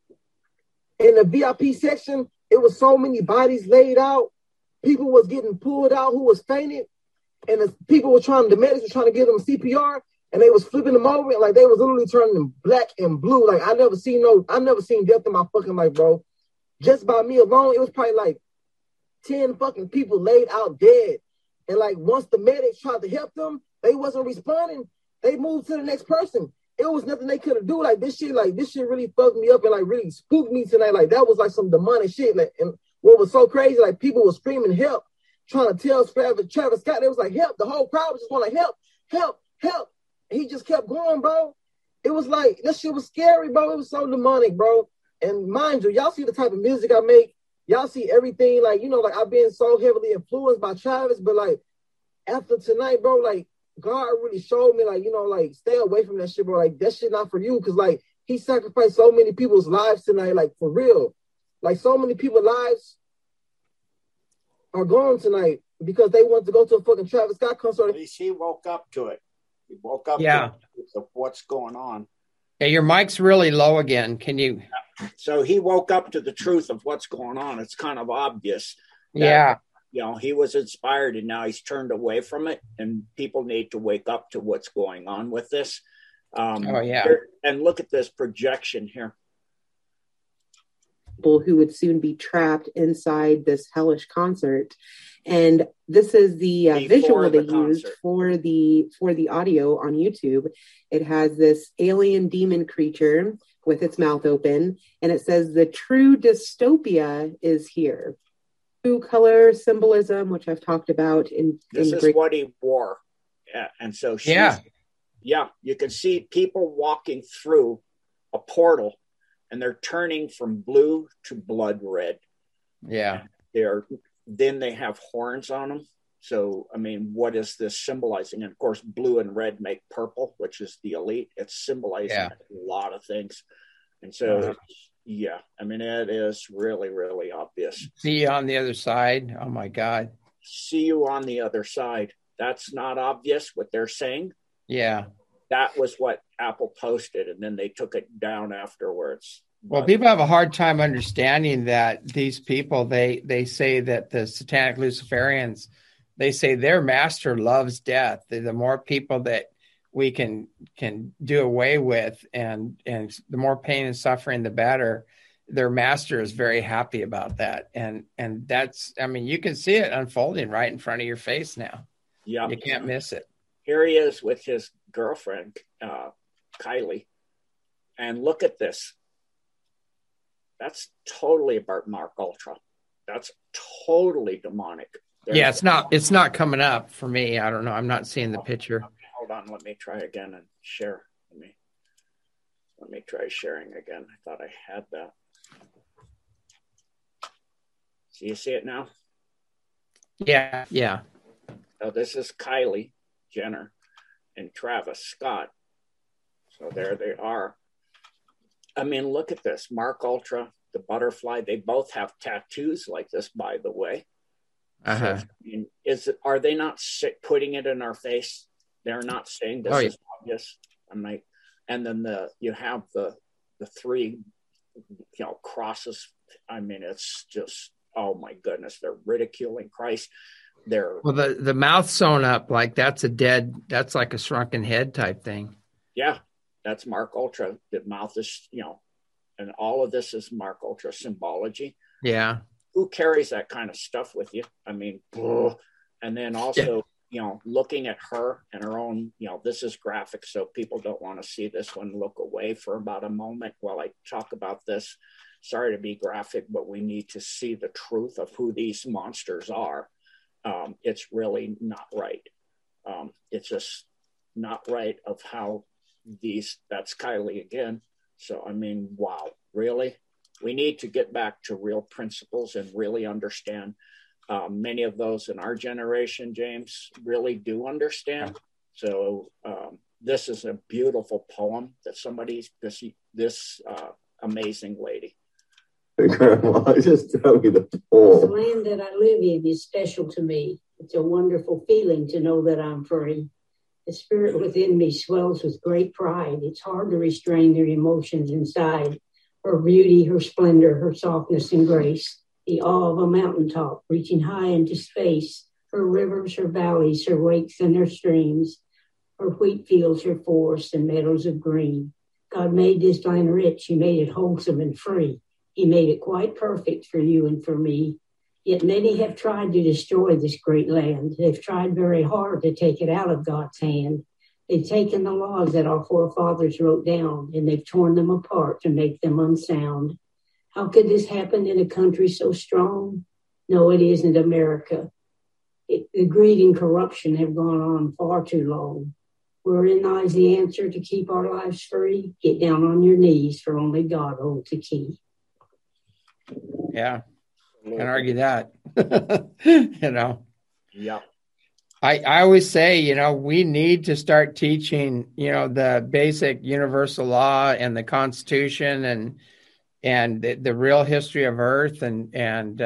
in the VIP section, it was so many bodies laid out. People was getting pulled out who was fainted. And the medics were trying to give them CPR, and they was flipping them over. And, like, they was literally turning them black and blue. Like, I never seen death in my fucking life, bro. Just by me alone, it was probably like 10 fucking people laid out dead. And like once the medics tried to help them, they wasn't responding. They moved to the next person. It was nothing they could have do. Like this shit really fucked me up and like really spooked me tonight. Like that was like some demonic shit. Like, and what was so crazy, like people were screaming help, trying to tell Travis Scott. They was like help. The whole crowd was just going like help. And he just kept going, bro. It was like this shit was scary, bro. It was so demonic, bro. And mind you, y'all see the type of music I make. Y'all see everything, like, like I've been so heavily influenced by Travis, but like after tonight, bro, like God really showed me, like, like stay away from that shit, bro. Like that shit not for you, because like he sacrificed so many people's lives tonight, like for real. Like so many people's lives are gone tonight because they want to go to a fucking Travis Scott concert. At least he woke up to it. He woke up to what's going on. Yeah, your mic's really low again. Can you? So he woke up to the truth of what's going on. It's kind of obvious that, Yeah. He was inspired and now he's turned away from it. And people need to wake up to what's going on with this. Oh, yeah. And look at this projection here. People who would soon be trapped inside this hellish concert. And this is the visual they used for the audio on YouTube. It has this alien demon creature with its mouth open, and it says the true dystopia is here. True color symbolism, which I've talked about this is what he wore. And so you can see people walking through a portal and they're turning from blue to blood red. Yeah. Then they have horns on them. So, I mean, what is this symbolizing? And of course, blue and red make purple, which is the elite. It's symbolizing a lot of things. And so, I mean, it is really, really obvious. See you on the other side. Oh my God. See you on the other side. That's not obvious what they're saying. Yeah. That was what Apple posted, and then they took it down afterwards. Well, people have a hard time understanding that these people, they say that the satanic Luciferians, they say their master loves death. The more people that we can do away with and the more pain and suffering, the better. Their master is very happy about that. And that's, I mean, you can see it unfolding right in front of your face now. Yeah. You can't miss it. Here he is with his girlfriend, Kylie. And look at this. That's totally about Mark Ultra. That's totally demonic. It's not coming up for me. I don't know. I'm not seeing the picture. Okay, hold on. Let me try again and share. Let me try sharing again. I thought I had that. So you see it now? Yeah. Yeah. So this is Kylie Jenner and Travis Scott. So there they are. I mean, look at this. Mark Ultra, the butterfly, they both have tattoos like this, by the way. Uh-huh. So, are they not putting it in our face? They're not saying this is obvious. I'm like, and then you have the three, crosses. I mean, it's just, oh my goodness, they're ridiculing Christ. The mouth sewn up, like that's like a shrunken head type thing. Yeah. That's Mark Ultra. The mouth is, and all of this is Mark Ultra symbology. Yeah. Who carries that kind of stuff with you? I mean, and then also, looking at her and her own, this is graphic, so people don't want to see this one. Look away for about a moment while I talk about this. Sorry to be graphic, but we need to see the truth of who these monsters are. It's really not right. It's just not right of how that's Kylie again. So, I mean, wow, really? We need to get back to real principles and really understand. Many of those in our generation, James, really do understand. So this is a beautiful poem that this amazing lady. Grandma, just tell me the poem. The land that I live in is special to me. It's a wonderful feeling to know that I'm free. The spirit within me swells with great pride. It's hard to restrain the emotions inside. Her beauty, her splendor, her softness and grace. The awe of a mountaintop reaching high into space. Her rivers, her valleys, her lakes and her streams. Her wheat fields, her forests and meadows of green. God made this land rich. He made it wholesome and free. He made it quite perfect for you and for me. Yet many have tried to destroy this great land. They've tried very hard to take it out of God's hand. They've taken the laws that our forefathers wrote down, and they've torn them apart to make them unsound. How could this happen in a country so strong? No, it isn't America. The greed and corruption have gone on far too long. Wherein lies the answer to keep our lives free? Get down on your knees, for only God holds the key. Yeah. Can't argue that. Yeah. I always say, we need to start teaching, the basic universal law and the Constitution and the real history of Earth and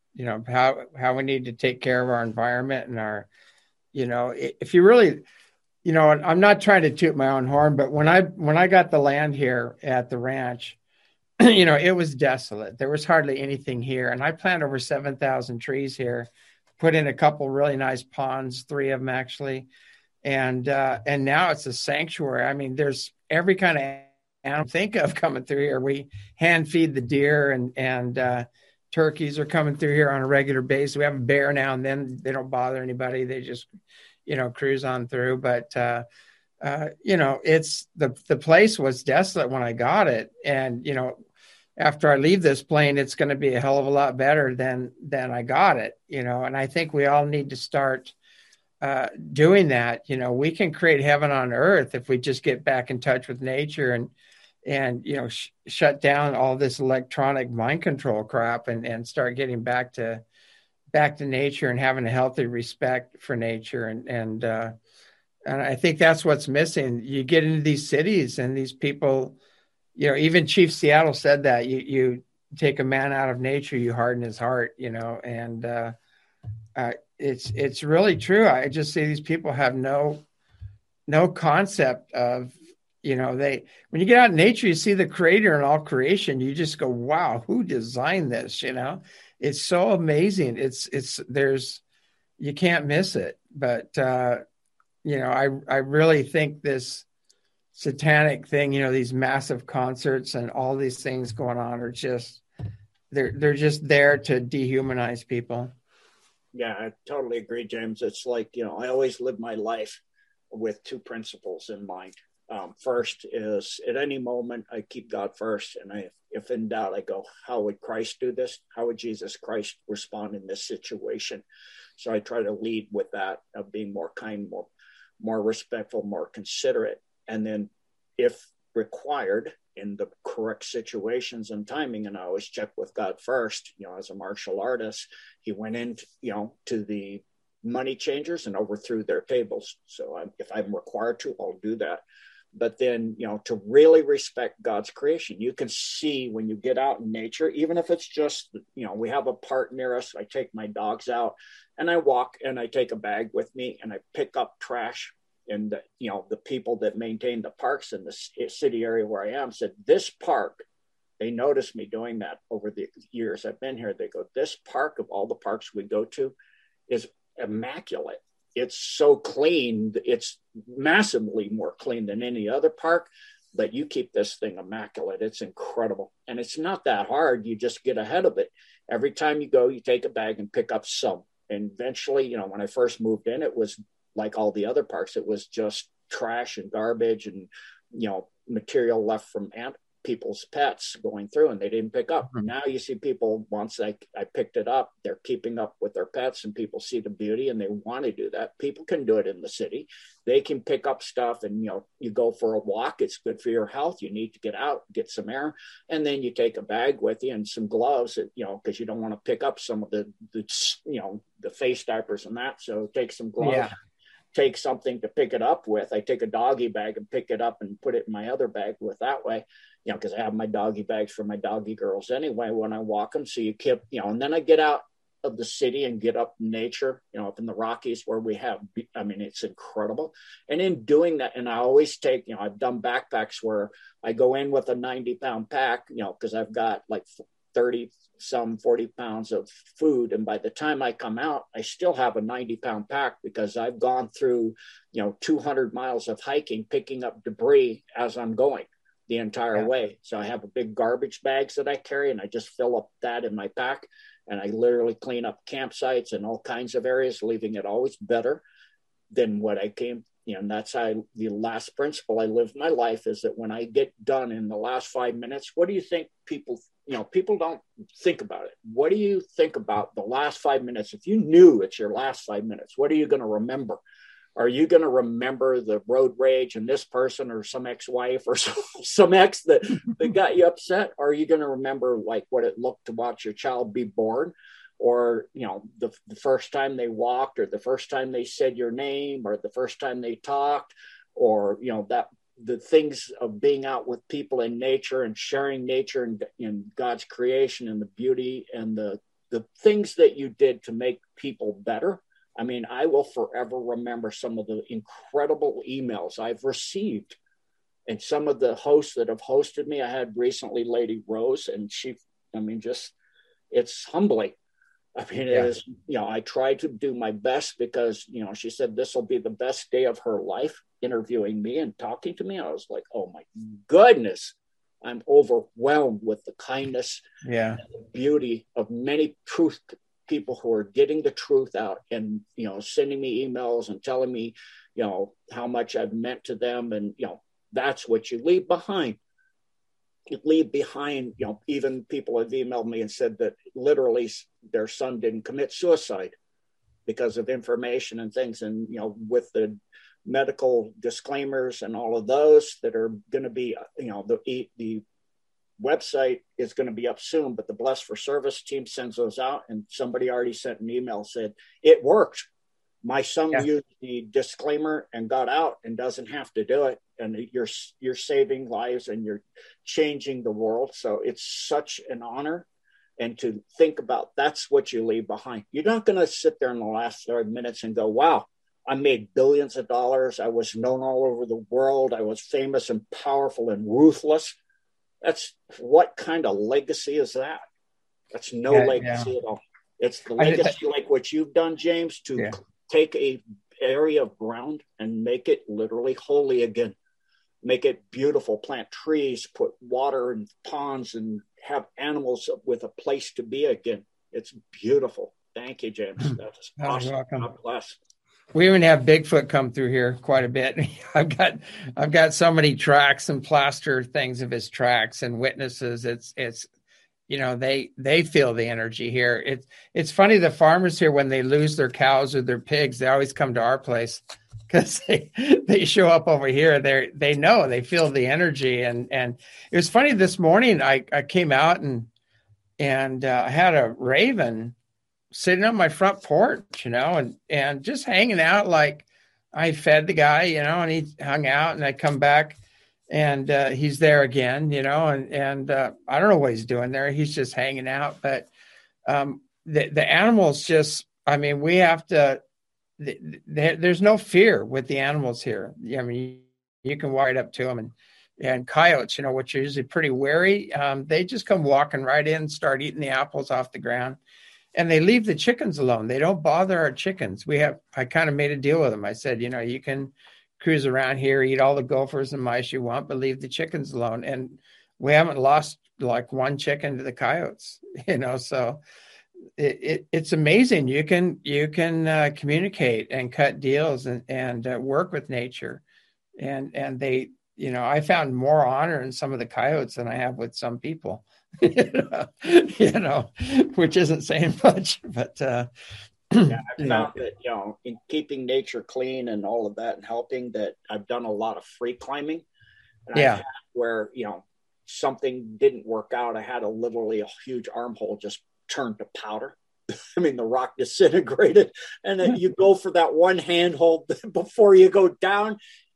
how we need to take care of our environment and our, if you really, you know, I'm not trying to toot my own horn, but when I got the land here at the ranch, you know, it was desolate. There was hardly anything here. And I planted over 7,000 trees here, put in a couple really nice ponds, 3 of them actually. And now it's a sanctuary. I mean, there's every kind of animal think of coming through here. We hand feed the deer and turkeys are coming through here on a regular basis. We have a bear now and then. They don't bother anybody. They just, you know, cruise on through. But, you know, it's the place was desolate when I got it. And, you know, after I leave this plane, it's going to be a hell of a lot better than I got it, you know. And I think we all need to start doing that. You know, we can create heaven on earth if we just get back in touch with nature and you know, shut down all this electronic mind control crap and start getting back to nature and having a healthy respect for nature. And I think that's what's missing. You get into these cities and these people, you know, even Chief Seattle said that you take a man out of nature, you harden his heart, you know, and it's really true. I just see these people have no concept of, you know, when you get out in nature, you see the creator in all creation. You just go, wow, who designed this? You know, it's so amazing. You can't miss it. But, you know, I really think this satanic thing, you know, these massive concerts and all these things going on are just, they're just there to dehumanize people. Yeah, I totally agree, James. It's like, you know, I always live my life with 2 principles in mind. First is at any moment, I keep God first. And if in doubt, I go, how would Christ do this? How would Jesus Christ respond in this situation? So I try to lead with that of being more kind, more respectful, more considerate. And then if required in the correct situations and timing, and I always check with God first, you know, as a martial artist, he went in, you know, to the money changers and overthrew their tables. So if I'm required to, I'll do that. But then, you know, to really respect God's creation, you can see when you get out in nature, even if it's just, you know, we have a park near us. I take my dogs out and I walk and I take a bag with me and I pick up trash. And, you know, the people that maintain the parks in the city area where I am said, this park, they noticed me doing that over the years I've been here. They go, this park of all the parks we go to is immaculate. It's so clean. It's massively more clean than any other park, but you keep this thing immaculate. It's incredible. And it's not that hard. You just get ahead of it. Every time you go, you take a bag and pick up some. And eventually, you know, when I first moved in, it was like all the other parks. It was just trash and garbage and, you know, material left from people's pets going through, and they didn't pick up. Mm-hmm. Now you see people, once I picked it up, they're keeping up with their pets, and people see the beauty and they want to do that. People can do it in the city. They can pick up stuff, and, you know, you go for a walk. It's good for your health. You need to get out, get some air, and then you take a bag with you and some gloves, you know, because you don't want to pick up some of the you know, the face diapers and that. So take some gloves. Yeah. Take something to pick it up with. I take a doggy bag and pick it up and put it in my other bag with that way, you know, because I have my doggy bags for my doggy girls anyway when I walk them. So you keep, you know, and then I get out of the city and get up in nature, you know, up in the Rockies where we have, I mean, it's incredible. And in doing that, and I always take, you know, I've done backpacks where I go in with a 90-pound pack, you know, because I've got like 40 pounds of food. And by the time I come out, I still have a 90-pound pack because I've gone through, you know, 200 miles of hiking, picking up debris as I'm going the entire way. So I have a big garbage bags that I carry, and I just fill up that in my pack. And I literally clean up campsites and all kinds of areas, leaving it always better than what I came. You know, and that's the last principle I live my life is that when I get done in the last 5 minutes, what do you think people, you know, people don't think about it. What do you think about the last 5 minutes? If you knew it's your last 5 minutes, what are you going to remember? Are you going to remember the road rage and this person or some ex-wife or some ex that got you upset? Or are you going to remember like what it looked to watch your child be born? Or, you know, the first time they walked, or the first time they said your name, or the first time they talked, or, you know, that the things of being out with people in nature and sharing nature and God's creation and the beauty and the things that you did to make people better. I mean, I will forever remember some of the incredible emails I've received. And some of the hosts that have hosted me, I had recently Lady Rose, and she, I mean, just, it's humbling. I mean, it is, I try to do my best because, she said this will be the best day of her life, interviewing me and talking to me. I was like, oh my goodness, I'm overwhelmed with the kindness and the beauty of many truth people who are getting the truth out and, sending me emails and telling me, how much I've meant to them. And, that's what you leave behind. You leave behind, even people have emailed me and said that literally their son didn't commit suicide because of information and things. And, with the medical disclaimers and all of those that are going to be, the website is going to be up soon, but the Blessed for Service team sends those out. And somebody already sent an email, said it worked. My son used the disclaimer and got out and doesn't have to do it. And you're saving lives and you're changing the world. So it's such an honor. And to think about, that's what you leave behind. You're not going to sit there in the last 30 minutes and go, wow, I made billions of dollars. I was known all over the world. I was famous and powerful and ruthless. That's what kind of legacy is that? That's no legacy at all. It's the legacy like what you've done, James, to take a area of ground and make it literally holy again. Make it beautiful, plant trees, put water in ponds, and have animals with a place to be again. It's beautiful. Thank you, James. That's awesome. Welcome. God bless. We even have Bigfoot come through here quite a bit. I've got so many tracks and plaster things of his tracks and witnesses. It's they feel the energy here. It's funny, the farmers here, when they lose their cows or their pigs, they always come to our place because they show up over here. They know, they feel the energy. And it was funny, this morning I came out and I had a raven sitting on my front porch, and just hanging out. Like, I fed the guy, and he hung out, and I come back and he's there again, and I don't know what he's doing there. He's just hanging out. But the animals just, I mean, we have to, there's no fear with the animals here. I mean, you can walk right up to them, and coyotes, which are usually pretty wary, they just come walking right in and start eating the apples off the ground. And they leave the chickens alone. They don't bother our chickens. I kind of made a deal with them. I said, you can cruise around here, eat all the gophers and mice you want, but leave the chickens alone. And we haven't lost like one chicken to the coyotes, so it's amazing. You can communicate and cut deals and work with nature. And they, I found more honor in some of the coyotes than I have with some people. Which isn't saying much, but I found that, in keeping nature clean and all of that and helping, that I've done a lot of free climbing. And where, something didn't work out. I had literally a huge armhole just turned to powder. I mean, the rock disintegrated, and then you go for that one handhold before you go down.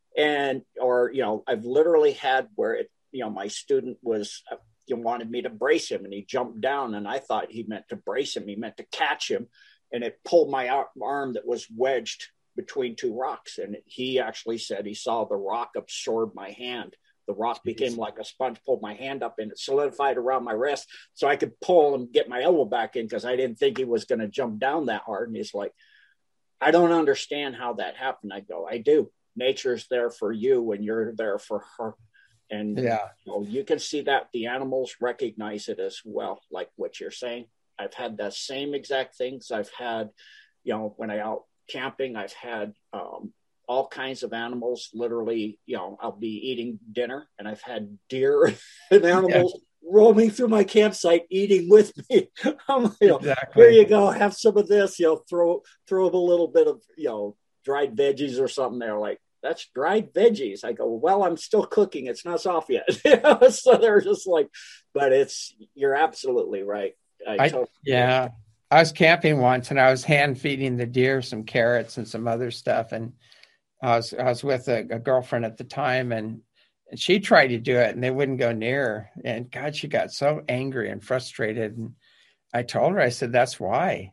I've literally had where my student was, wanted me to brace him, and he jumped down, and I thought he meant to brace him. He meant to catch him, and it pulled my arm that was wedged between two rocks. And he actually said he saw the rock absorb my hand. The rock became like a sponge, pulled my hand up, and it solidified around my wrist so I could pull and get my elbow back in, because I didn't think he was going to jump down that hard. And he's like, I don't understand how that happened. I go, I do. Nature's there for you when you're there for her. And you can see that the animals recognize it as well, like what you're saying. I've had the same exact things. I've had, when I out camping, I've had all kinds of animals. Literally, I'll be eating dinner, and I've had deer and animals roaming through my campsite, eating with me. I'm like, here you go, have some of this. Throw them a little bit of dried veggies or something. They're like, that's dried veggies. I go, well, I'm still cooking. It's not soft yet. So they're just like, but you're absolutely right. I was camping once, and I was hand feeding the deer some carrots and some other stuff. And I was with a girlfriend at the time, and she tried to do it, and they wouldn't go near her. And God, she got so angry and frustrated. And I told her, I said, that's why.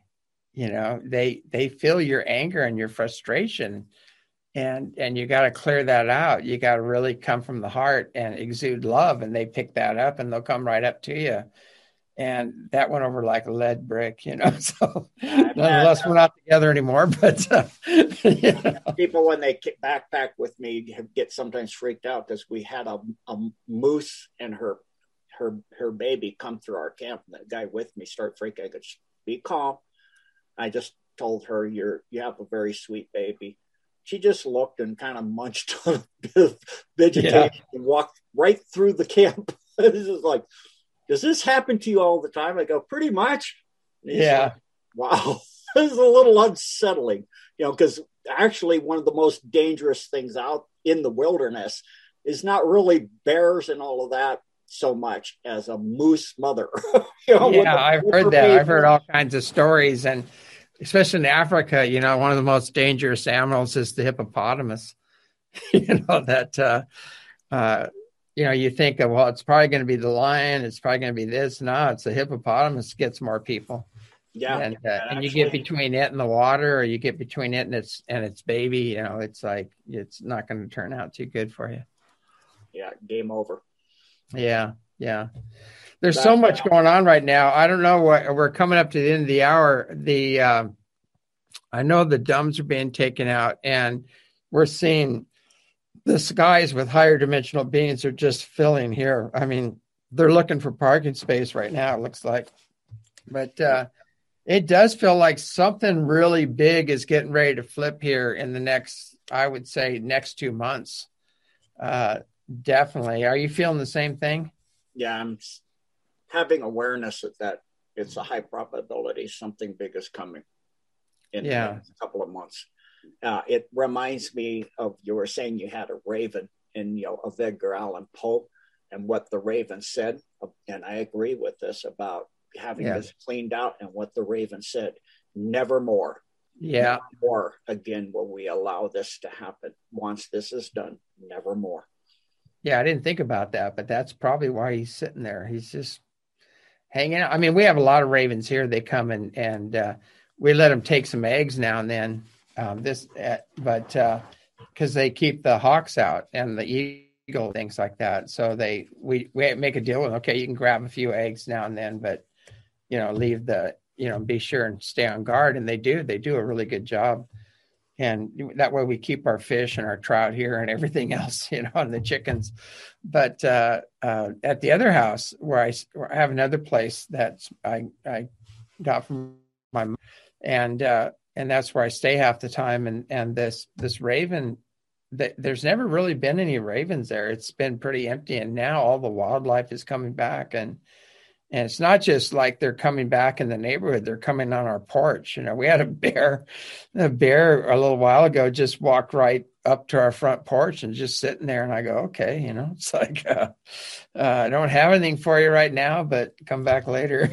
they feel your anger and your frustration, and you got to clear that out. You got to really come from the heart and exude love, and they pick that up and they'll come right up to you. And that went over like a lead brick, so nonetheless, we're not together anymore, but people, when they backpack with me, get sometimes freaked out because we had a moose and her baby come through our camp, and the guy with me started freaking. I go, be calm. I just told her, you have a very sweet baby. She just looked and kind of munched on vegetation and walked right through the camp. This is like, does this happen to you all the time? I go, pretty much. Like, wow. This is a little unsettling, because actually one of the most dangerous things out in the wilderness is not really bears and all of that so much as a moose mother. I've heard that. I've heard all kinds of stories, and especially in Africa, one of the most dangerous animals is the hippopotamus. You think of, well, it's probably going to be the lion. It's probably going to be this. No, it's the hippopotamus gets more people. Yeah. And you get between it and the water, or you get between it and its baby, it's like, it's not going to turn out too good for you. Yeah. Game over. Yeah. There's so much going on right now. I don't know what we're coming up to the end of the hour. I know the dumbs are being taken out, and we're seeing the skies with higher dimensional beings are just filling here. I mean, they're looking for parking space right now, it looks like. But it does feel like something really big is getting ready to flip here in the next 2 months. Definitely. Are you feeling the same thing? Yeah, I'm having awareness that it's a high probability something big is coming in a couple of months. It reminds me of, you were saying you had a raven of Edgar Allan Poe and what the raven said. And I agree with this about having this cleaned out, and what the raven said, never more. Yeah. Never more again will we allow this to happen. Once this is done, never more. Yeah, I didn't think about that, but that's probably why he's sitting there. He's just hanging out. I mean, we have a lot of ravens here. They come and we let them take some eggs now and then. Because they keep the hawks out and the eagle, things like that. So we make a deal with them. Okay, you can grab a few eggs now and then, but leave be sure and stay on guard. And they do a really good job. And that way we keep our fish and our trout here and everything else, and the chickens. But at the other house where I have another place that I got from my mom, and that's where I stay half the time. And this raven, there's never really been any ravens there. It's been pretty empty. And now all the wildlife is coming back. And it's not just like they're coming back in the neighborhood. They're coming on our porch. We had a bear a little while ago just walked right up to our front porch and just sitting there. And I go, okay, it's like, I don't have anything for you right now, but come back later,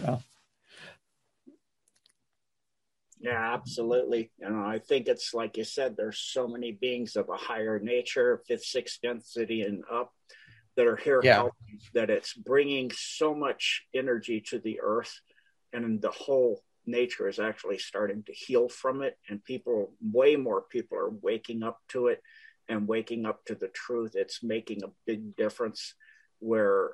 Yeah, absolutely. I think it's like you said, there's so many beings of a higher nature, 5th, 6th density and up, that are here helping, that it's bringing so much energy to the earth, and the whole nature is actually starting to heal from it. And way more people are waking up to it and waking up to the truth. It's making a big difference where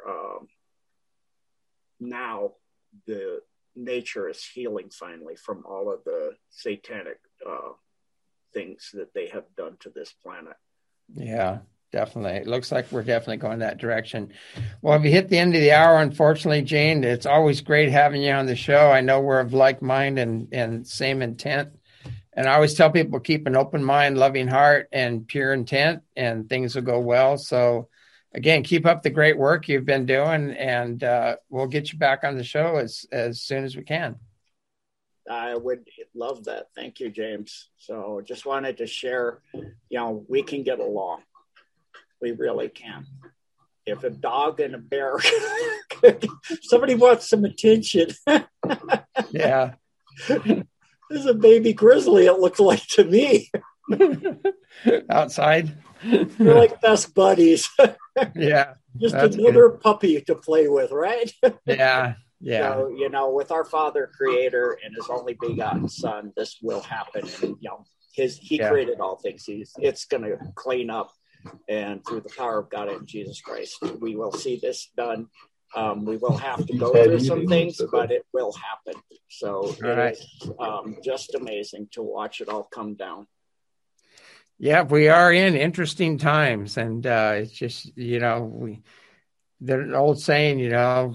now the nature is healing finally from all of the satanic things that they have done to this planet. Yeah, definitely. It looks like we're definitely going that direction. Well, we hit the end of the hour, unfortunately, Jane. It's always great having you on the show. I know we're of like mind and same intent. And I always tell people, keep an open mind, loving heart, and pure intent, and things will go well. So again, keep up the great work you've been doing, and we'll get you back on the show as soon as we can. I would love that. Thank you, James. So just wanted to share, we can get along. We really can. If a dog and a bear, somebody wants some attention. Yeah. There's a baby grizzly, it looked like to me. Outside. They're like best buddies. Yeah. Just another puppy to play with, right? Yeah. Yeah. So, you know, with our Father Creator and His only begotten Son, this will happen. And, you know, He created all things. It's going to clean up, and through the power of God and Jesus Christ, we will see this done. We will have to go through some things, but it will happen. So it is just amazing to watch it all come down. Yeah, we are in interesting times, and it's just, you know, there's an old saying, you know,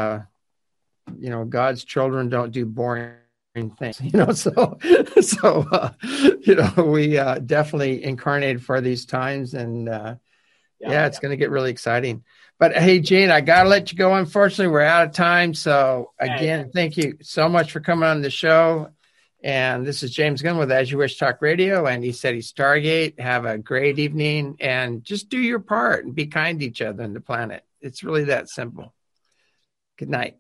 God's children don't do boring things, you know, so you know, we definitely incarnated for these times, and it's going to get really exciting. But hey, Gene, I got to let you go. Unfortunately, we're out of time. So again, thank you so much for coming on the show. And this is James Gunn with As You Wish Talk Radio, and ECETI Stargate. Have a great evening, and just do your part and be kind to each other and the planet. It's really that simple. Good night.